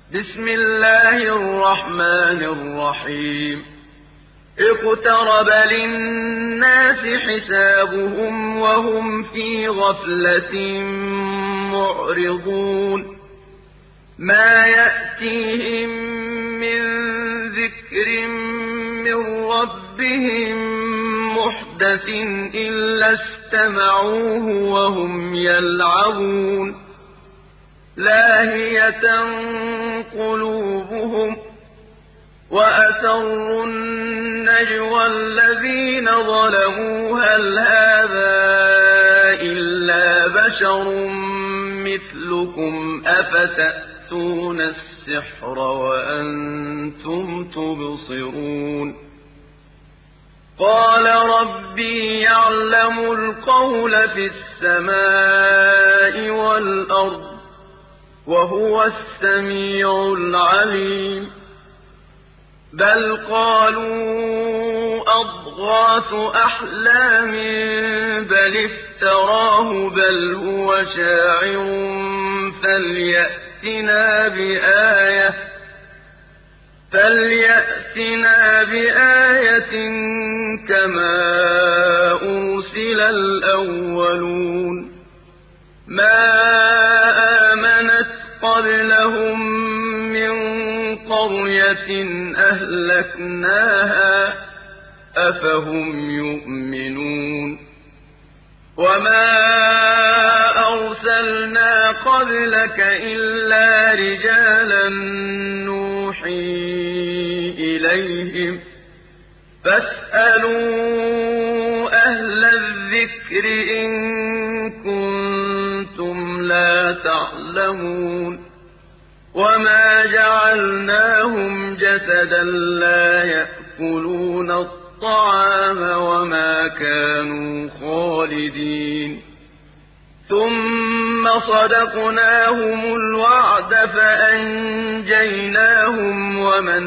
بسم الله الرحمن الرحيم اقترب للناس حسابهم وهم في غفلة معرضون ما يأتيهم من ذكر من ربهم محدث إلا استمعوه وهم يلعبون لاهية قلوبهم وأسروا النجوى الذين ظلموا هل هذا إلا بشر مثلكم أفتأتون السحر وأنتم تبصرون قال ربي يعلم القول في السماء والأرض وهو السميع العليم بل قالوا أضغاث أحلام بل افتراه بل هو شاعر فليأتنا بآية كما أرسل الأولون ما آمنت قبلهم من قرية أهلكناها أفهم يؤمنون وما أرسلنا قبلك إلا رجالا نوحي إليهم فاسألوا أهل الذكر إن كنتم لا تعلمون وما جعلناهم جسدا لا يأكلون الطعام وما كانوا خالدين ثم صدقناهم الوعد فأنجيناهم ومن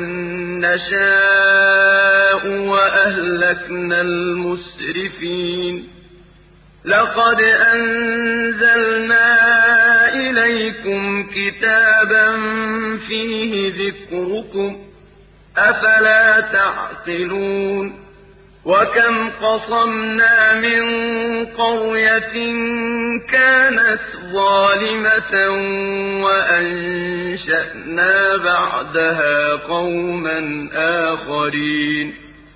نشاء وأهلكنا المسرفين لقد أنزلنا إليكم كتابا فيه ذكركم أفلا تعقلون وكم قصمنا من قرية كانت ظالمة وأنشأنا بعدها قوما آخرين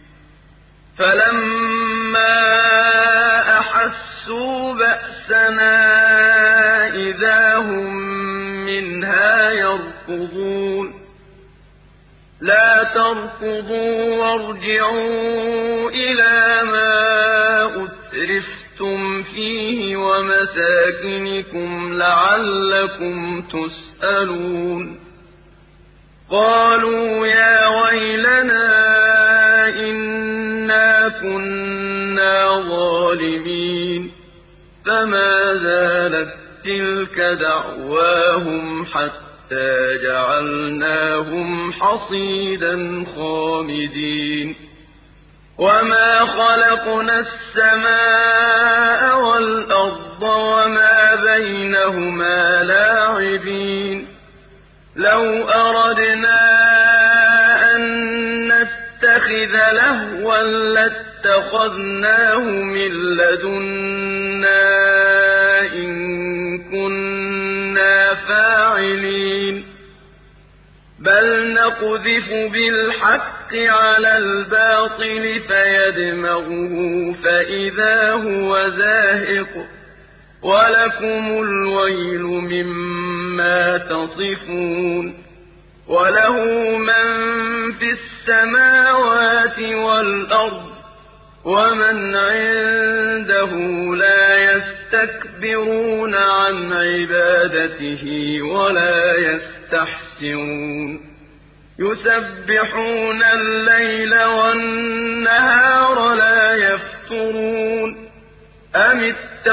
فلما أحسوا بأسنا إذا هم منها يركضون لا تركضوا وارجعوا إلى ما أترفتم فيه ومساكنكم لعلكم تسألون قالوا يا ويلنا إنا كنا ظالمين فما زالت تلك دعواهم حتى جعلناهم حصيدا خامدين وما خلقنا السماء والأرض وما بينهما لاعبين لو أردنا أن نتخذ لهوا لاتخذناه من لدنا إن كنا فاعلين بل نقذف بالحق على الباطل فيدمغه فإذا هو زاهق ولكم الويل مما تصفون وله من في السماوات والأرض ومن عنده لا يستكبرون عن عبادته ولا يستحسرون يسبحون الليل والنهار لا يفترون أم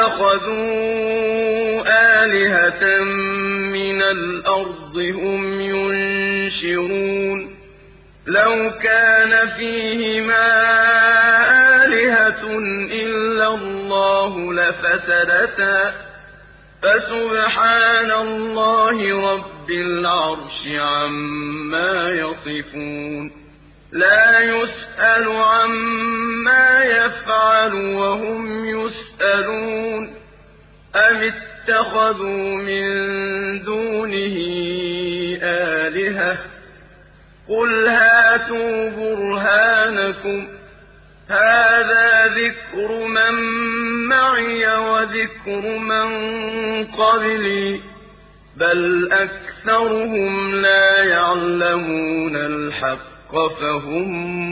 اتخذوا آلهة من الأرض هم ينشرون لو كان فيهما آلهة إلا الله لفسدتا فسبحان الله رب رب العرش عما يصفون لا يسأل عما يفعل وهم يسألون أم اتخذوا من دونه آلهة قل هاتوا برهانكم هذا ذكر من معي وذكر من قبلي بل أكثرهم لا يعلمون الحق فهم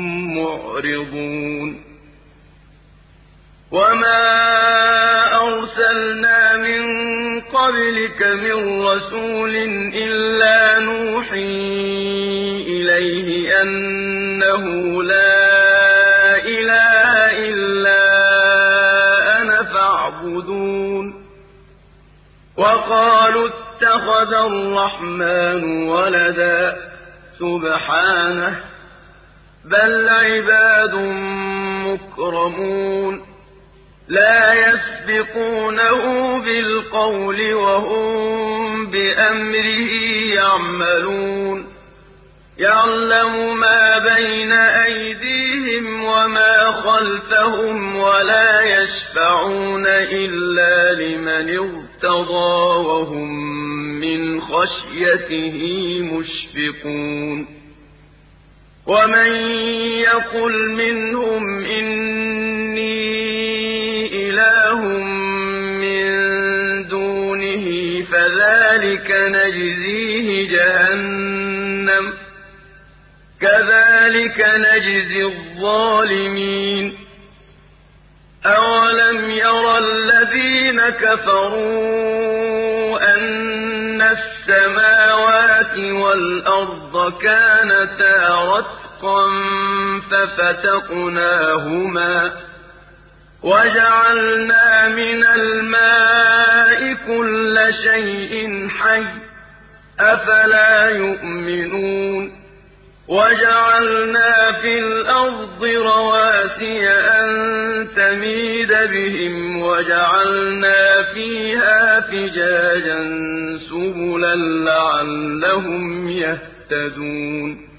معرضون وما أرسلنا من قبلك من رسول إلا نوحي إليه أنه لا إله إلا أنا فاعبدون وقالوا اتخذ الرحمن ولدا سبحانه بل عباد مكرمون لا يسبقونه بالقول وهم بأمره يعملون يعلم ما بين أيديهم وما خلفهم ولا يشفعون إلا لمن ارتضى وهم من خشيته مشفقون ومن يقل منهم إني إله من دونه فذلك نجزيه جهنم كذلك نجزي الظالمين أولم يرى الذين كفروا أن السماوات والأرض كانتا رتقا ففتقناهما وجعلنا من الماء كل شيء حي أفلا يؤمنون وجعلنا في الأرض رواسي أن تميد بهم وجعلنا فيها فجاجا سبلا لعلهم يهتدون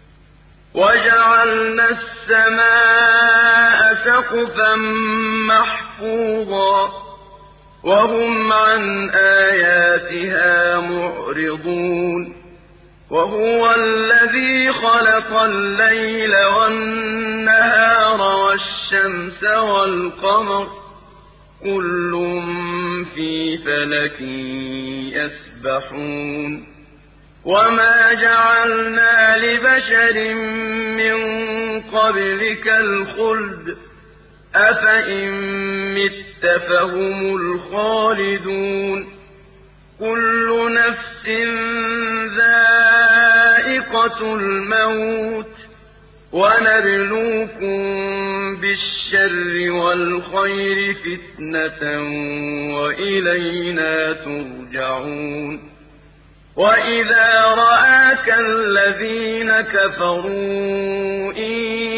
وجعلنا السماء سقفا محفوظا وهم عن آياتها معرضون وهو الذي خلق الليل والنهار والشمس والقمر كل في فلك يسبحون وما جعلنا لبشر من قبلك الخلد أفإن مت فهم الخالدون كل نفس ذائقة الموت ونبلوكم بالشر والخير فتنة وإلينا ترجعون وإذا رآك الذين كفروا إن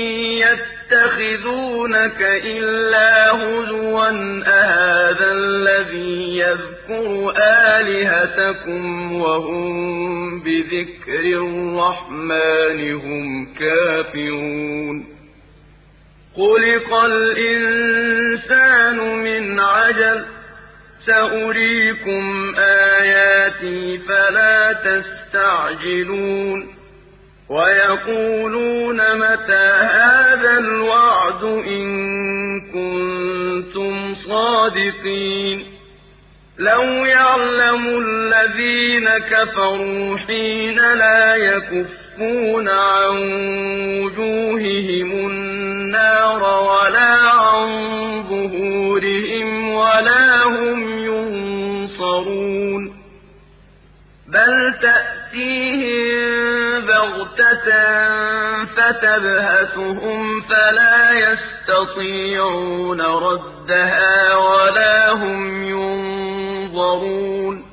يتخذونك إلا هزوا أهذا الذي يذكر آلهتكم وهم بذكر الرحمن هم كافرون خلق الإنسان من عجل سأريكم آياتي فلا تستعجلون ويقولون متى هذا الوعد إن كنتم صادقين لو يعلم الذين كفروا حين لا يكفون عن وجوههم النار ولا عن ظهورهم ولا هم ينصرون بل تأتيهم بغتة فتبهتهم فلا يستطيعون ردها ولا هم ينظرون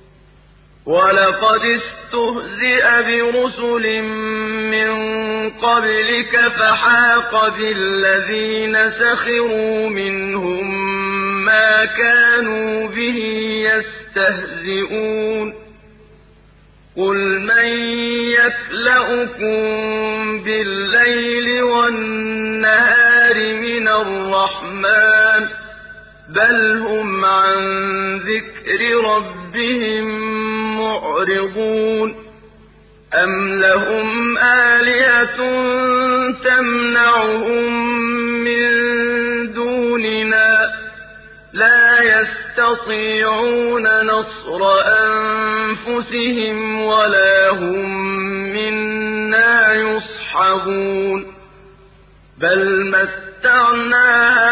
ولقد استهزئ برسل من قبلك فحاق بالذين سخروا منهم ما كانوا به يستهزئون قُلْ مَن يَكْلَؤُكُم بِاللَّيْلِ وَالنَّهَارِ مِنَ الرَّحْمَٰنِ بَلْ هُمْ عَن ذِكْرِ رَبِّهِم مُّعْرِضُونَ أَمْ لَهُمْ آلِهَةٌ تَمْنَعُهُم مِّن دُونِنَا ۚ لَا يَسْتَطِيعُونَ نَصْرَ أَنفُسِهِمْ وَلَا هُم مِّنَّا يُصْحَبُونَ بَلْ مَتَّعْنَا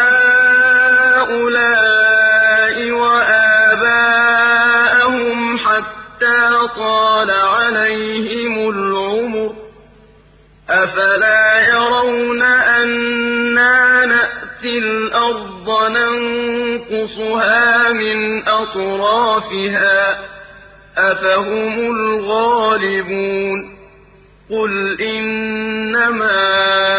هَٰؤُلَاءِ وَآبَاءَهُمْ حَتَّىٰ طَالَ عَلَيْهِمُ الْعُمُرُ ۗ أَفَلَا يَرَوْنَ أَنَّا نَأْتِي الْأَرْضَ نَنقُصُهَا مِنْ أَطْرَافِهَا ۚ أَفَهُمُ الْغَالِبُونَ قُلْ إِنَّمَا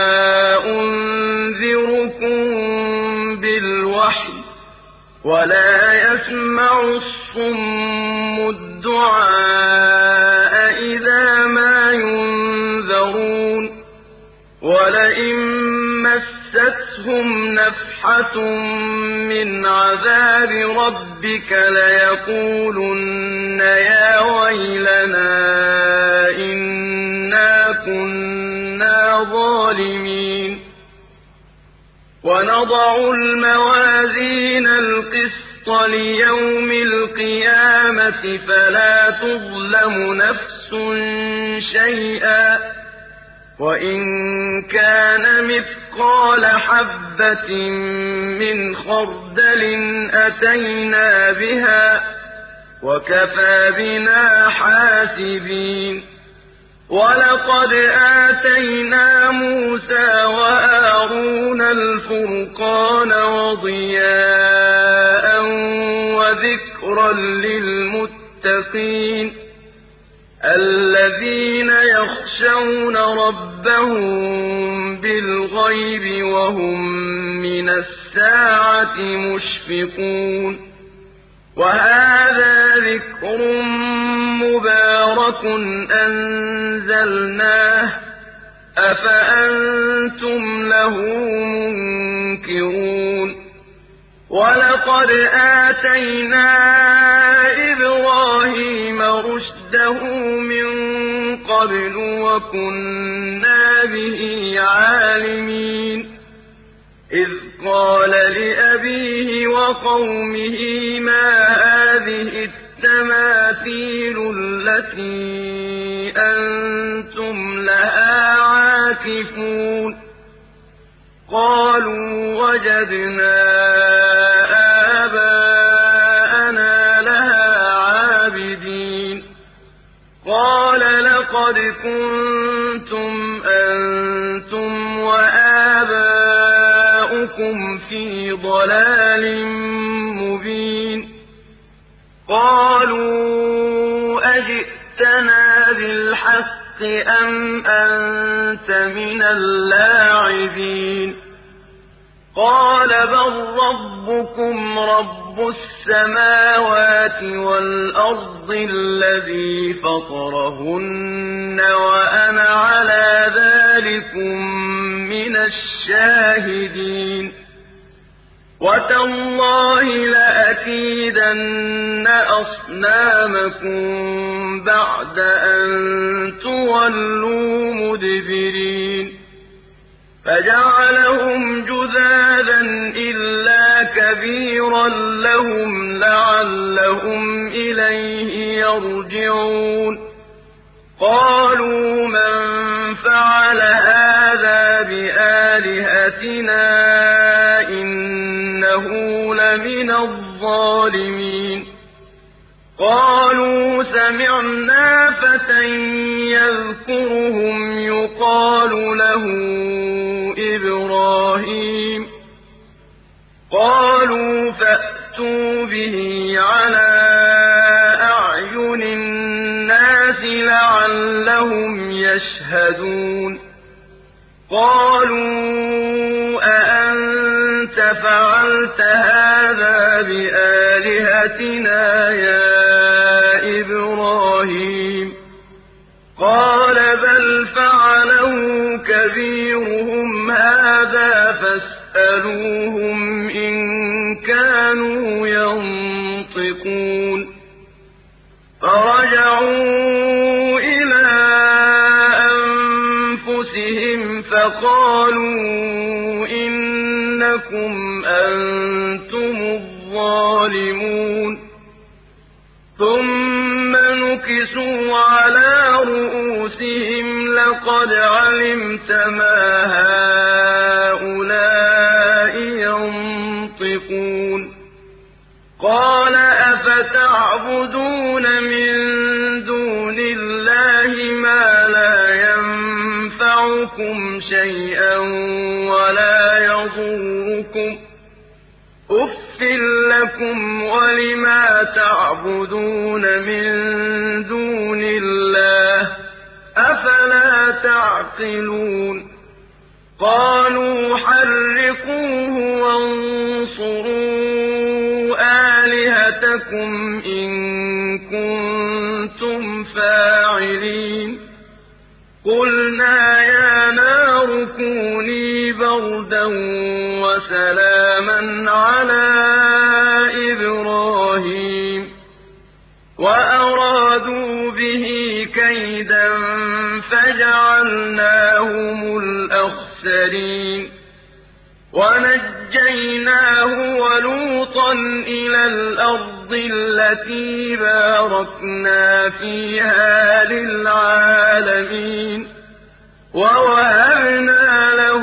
أُنذِرُكُم بِالْوَحْيِ ۚ وَلَا يَسْمَعُ الصُّمُّ الدُّعَاءَ إِذَا مَا يُنذَرُونَ وَلَئِن مَّسَّتْهُمْ نَفْحَةٌ مِّنْ عَذَابِ رَبِّكَ لَيَقُولُنَّ يَا وَيْلَنَا إِنَّا كُنَّا ظَالِمِينَ وَنَضَعُ الْمَوَازِينَ الْقِسْطَ لِيَوْمِ الْقِيَامَةِ فَلَا تُظْلَمُ نَفْسٌ شَيْئًا ۖ وَإِن كَانَ مِثْقَالَ حَبَّةٍ مِّنْ خَرْدَلٍ أَتَيْنَا بِهَا ۗ وَكَفَىٰ بِنَا حَاسِبِينَ وَلَقَدْ آتَيْنَا مُوسَىٰ وَهَارُونَ الْفُرْقَانَ وَضِيَاءً وَذِكْرًا لِّلْمُتَّقِينَ الَّذِينَ يَخْشَوْنَ رَبَّهُم بِالْغَيْبِ وَهُم مِّنَ السَّاعَةِ مُشْفِقُونَ وَهَٰذَا ذِكْرٌ مُّبَارَكٌ أَنزَلْنَاهُ ۚ أَفَأَنتُمْ لَهُ مُنكِرُونَ وَلَقَدْ آتَيْنَا إِبْرَاهِيمَ رُشْدَهُ مِن قَبْلُ وَكُنَّا بِهِ عَالِمِينَ إِذْ قَالَ لِأَبِيهِ وَقَوْمِهِ مَا هَٰذِهِ التَّمَاثِيلُ الَّتِي أَنتُمْ لَهَا عَاكِفُونَ قَالُوا وَجَدْنَا آبَاءَنَا لَهَا عَابِدِينَ قَالَ لَقَدْ كُنتُمْ أَنتُمْ وَآبَاؤُكُمْ فِي ضَلَالٍ مُّبِينٍ قَالُوا أَجِئْتَنَا بِالْحَقِّ أَمْ أَنتَ مِنَ اللاعبين قَالَ بَل رَّبُّكُمْ رَبُّ السَّمَاوَاتِ وَالْأَرْضِ الَّذِي فَطَرَهُنَّ وَأَنَا عَلَىٰ ذَٰلِكُم مِّنَ الشَّاهِدِينَ وَتَاللَّهِ لَأَكِيدَنَّ أَصْنَامَكُم بَعْدَ أَن تُوَلُّوا مُدْبِرِينَ فَجَعَلَهُمْ جُذَاذًا إِلَّا كَبِيرًا لَّهُمْ لَعَلَّهُمْ إِلَيْهِ يَرْجِعُونَ قَالُوا مَن فَعَلَ هَٰذَا بِآلِهَتِنَا إِنَّهُ لَمِنَ الظَّالِمِينَ قَالُوا سَمِعْنَا فَتًى يَذْكُرُهُمْ يُقَالُ لَهُ إِبْرَاهِيمُ قَالُوا فَأْتُوا بِهِ عَلَىٰ أَعْيُنِ النَّاسِ لَعَلَّهُمْ يَشْهَدُونَ قَالُوا أَأَنتَ فَعَلْتَ هَٰذَا بِآلِهَتِنَا يَا إِبْرَاهِيمُ قال بل فعله كبيرهم هذا فاسألوهم إن كانوا ينطقون فرجعوا إلى أنفسهم فقالوا إنكم أنتم الظالمون ثم نكسوا على رؤوسهم لقد علمت ما هؤلاء ينطقون قال أفتعبدون من دون الله ما لا ينفعكم شيئا ولا يضركم أف لكم ولما تعبدون من دون الله أفلا تعقلون قالوا حرقوه وانصروا آلهتكم إن كنتم فاعلين قلنا يا نار كوني بردا وسلاما على إبراهيم وأرادوا به كيدا فجعلناهم الأخسرين ونجيناه ولوطا إلى الأرض التي باركنا فيها للعالمين ووهبنا له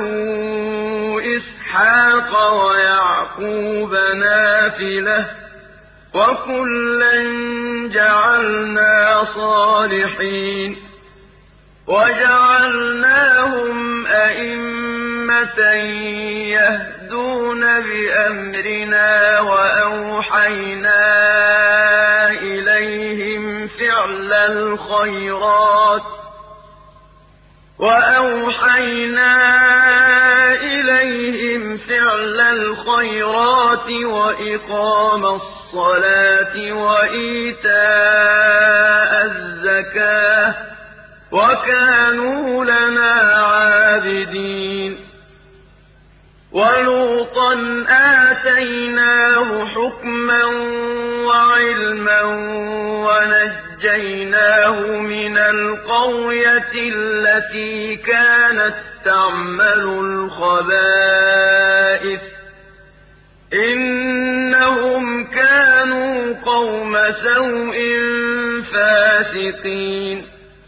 إسحاق ويعقوب نافلة وكلا جعلنا صالحين وجعلناهم أئمة يهدون بأمرنا وأوحينا إليهم فعل الخيرات وإقام الصلاة وإيتاء الزكاة وكانوا لنا عابدين ولوطا آتيناه حكما وعلما ونجيناه من القرية التي كانت تعمل الخبائث إنهم كانوا قوم سوء فاسقين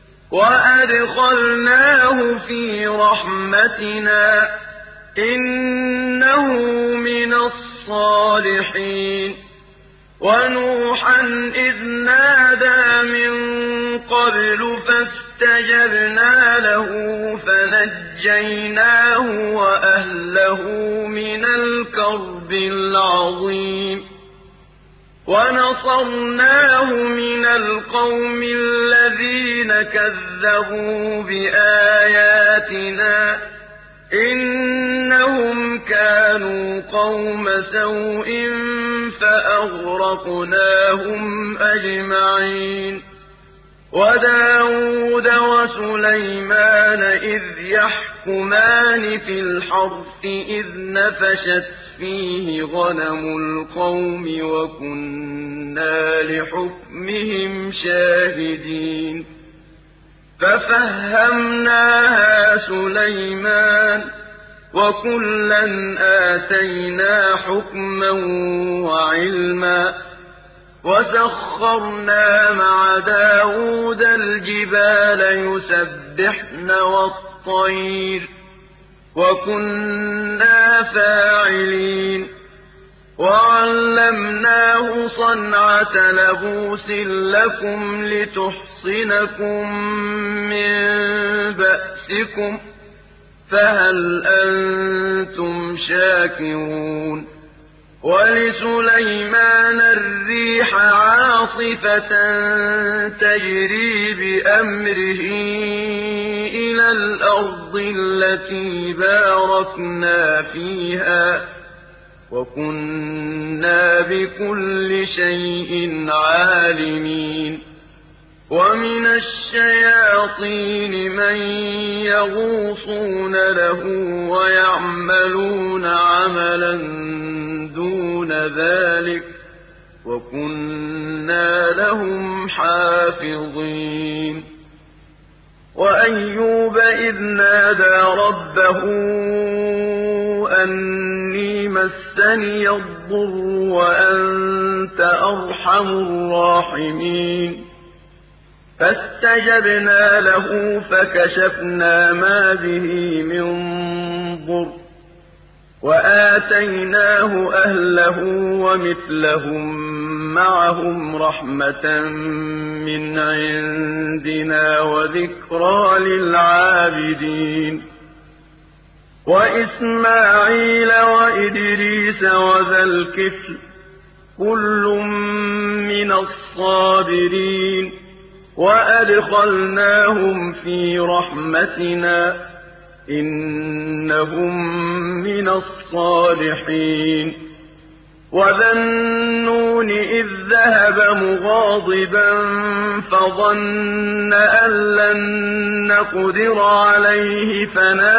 وأدخلناه في رحمتنا إنه من الصالحين ونوحا إذ نادى من قبل فاستجبنا له فنجيناه وأهله من الكرب العظيم ونصرناه من القوم الذين كذبوا بآياتنا إنهم كانوا قوم سوء فأغرقناهم أجمعين وداود وسليمان إذ يحكمان في الحرث إذ نفشت فيه غنم القوم وكنا لحكمهم شاهدين ففهمناها سليمان وكلا آتينا حكما وعلما وسخرنا مع داود الجبال يسبحن والطير وكنا فاعلين وعلمناه صنعة لبوس لكم لتحصنكم من بأسكم فهل أنتم شاكرون ولسليمان الريح عاصفة تجري بأمره إلى الأرض التي باركنا فيها وكنا بكل شيء عالمين ومن الشياطين من يغوصون له ويعملون عملا دون ذلك وكنا لهم حافظين وأيوب إذ نادى ربه أني مسني الضر وأنت أرحم الراحمين فاستجبنا له فكشفنا ما به من ضر وآتيناه أهله ومثلهم معهم رحمة من عندنا وذكرى للعابدين وإسماعيل وإدريس وذا الكفل كل من الصابرين وأدخلناهم في رحمتنا إنهم من الصالحين وذا النون إذ ذهب مغاضبا فظن أن لن نقدر عليه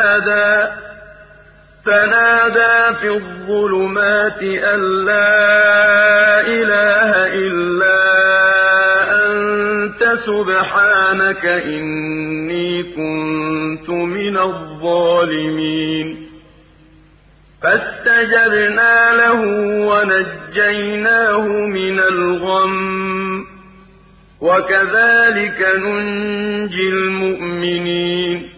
فنادى في الظلمات أن لا إله إلا أنت سبحانك إني كنت من الظالمين فاستجبنا له ونجيناه من الغم وكذلك ننجي المؤمنين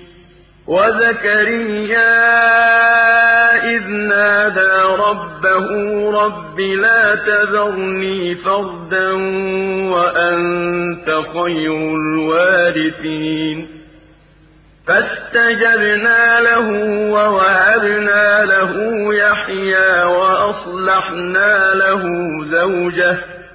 وزكريا إذ نادى ربه رب لا تذرني فردا وأنت خير الوارثين فاستجبنا له ووهبنا له يحيى وأصلحنا له زوجه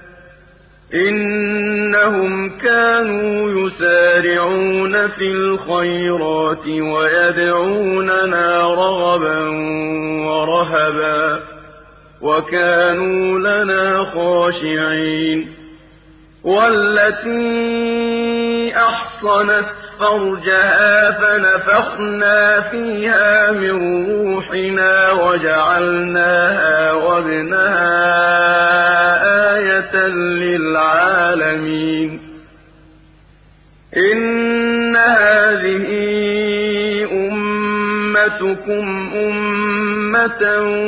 إنهم كانوا يسارعون في الخيرات ويدعوننا رغبا ورهبا وكانوا لنا خاشعين والتي أحصنت فرجها فنفخنا فيها من روحنا وجعلناها وابنها آية للعالمين إن هذه أمتكم أمة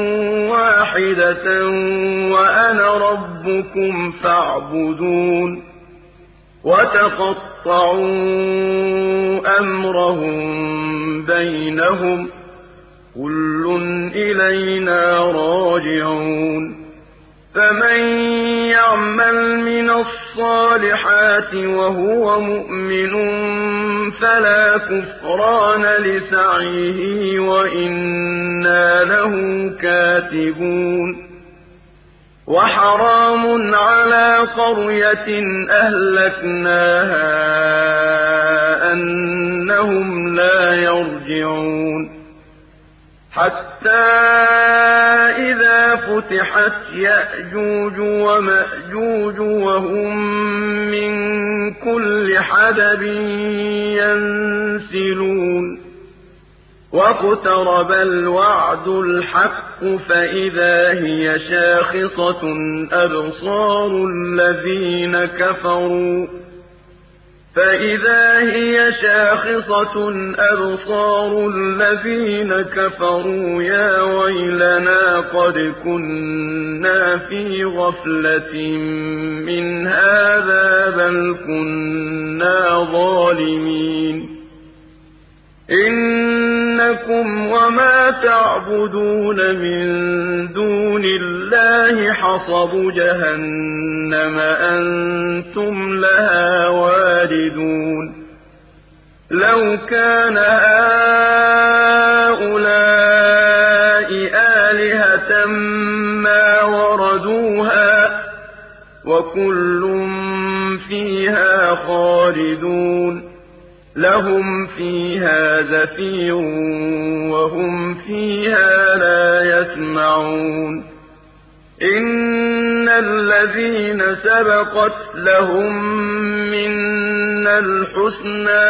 واحدة وأنا ربكم فاعبدون وتقطعوا أمرهم بينهم كل إلينا راجعون فمن يعمل من الصالحات وهو مؤمن فلا كفران لسعيه وإنا له كاتبون وحرام على قرية أهلكناها أنهم لا يرجعون حتى إذا فتحت يأجوج ومأجوج وهم من كل حدب ينسلون واقترب الوعد الحق فإذا هي شاخصة أبصار الذين كفروا يا ويلنا قد كنا في غفلة من هذا بل كنا ظالمين إنكم وما تعبدون من دون الله حصب جهنم أنتم لها واردون لو كان هؤلاء آلهة ما وردوها وكل فيها خالدون لهم فيها زفير وهم فيها لا يسمعون إن الذين سبقت لهم من الْحُسْنَىٰ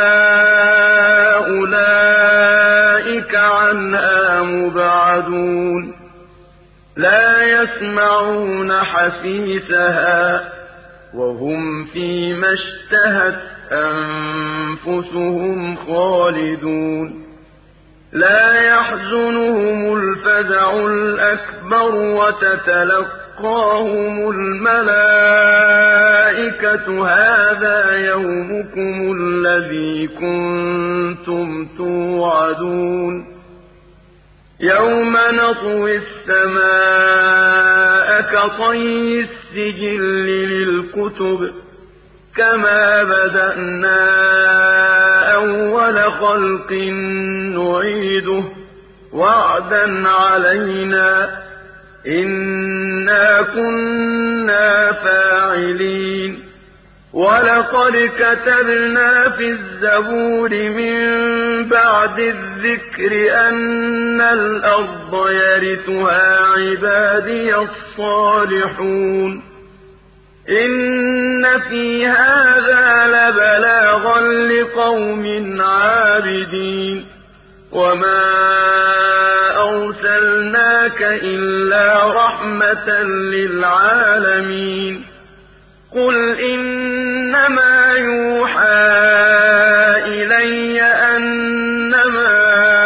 أُولَٰئِكَ عَنْهَا مُبْعَدُونَ لَا يَسْمَعُونَ حَسِيسَهَا وَهُمْ فِيمَا اشْتَهَتْ أَنفُسُهُمْ خَالِدُونَ لَا يَحْزُنُهُمُ الْفَزَعُ الْأَكْبَرُ وَتَتَلَقَّاهُمُ الْمَلَائِكَةُ هَٰذَا يَوْمُكُمُ الَّذِي كُنتُمْ تُوعَدُونَ يَوْمَ نَطْوِي السَّمَاءَ كَطَيِّ السِّجِلِّ لِلْكُتُبِ كَمَا بَدَأْنَا أَوَّلَ خَلْقٍ نُّعِيدُهُ وَعْدًا عَلَيْنَا ۚ إِنَّا كُنَّا فَاعِلِينَ وَلَقَدْ كَتَبْنَا فِي الزَّبُورِ مِن بَعْدِ الذِّكْرِ أَنَّ الْأَرْضَ يَرِثُهَا عِبَادِيَ الصَّالِحُونَ إِنَّ فِي هَٰذَا لَبَلَاغًا لِّقَوْمٍ عَابِدِينَ وَمَا أَرْسَلْنَاكَ إِلَّا رَحْمَةً لِّلْعَالَمِينَ قُلْ إِنَّمَا يُوحَىٰ إِلَيَّ أَنَّمَا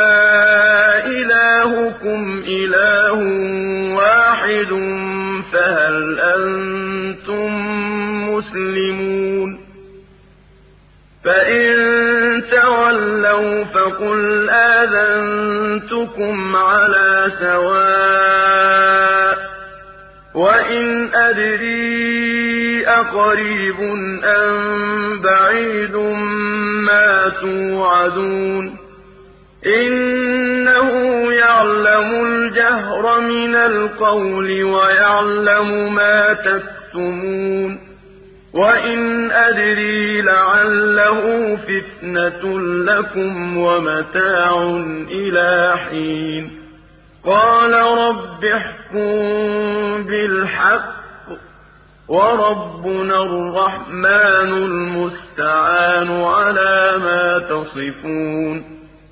إِلَٰهُكُمْ إِلَٰهٌ وَاحِدٌ فَهَلْ أَنتُم مُّسْلِمُونَ فَإِن تَوَلَّوْا فَقُلْ آذَنتُكُمْ عَلَىٰ سَوَاءٍ ۖ وَإِنْ أَدْرِي أَقَرِيبٌ أَم بَعِيدٌ مَّا تُوعَدُونَ إِنَّهُ يَعْلَمُ الْجَهْرَ مِنَ الْقَوْلِ وَيَعْلَمُ مَا تَكْتُمُونَ وَإِنْ أَدْرِي لَعَلَّهُ فِتْنَةٌ لَّكُمْ وَمَتَاعٌ إِلَىٰ حِينٍ قَالَ رَبِّ احْكُم بِالْحَقِّ وَرَبُّنَا الرَّحْمَٰنُ الْمُسْتَعَانُ عَلَىٰ مَا تَصِفُونَ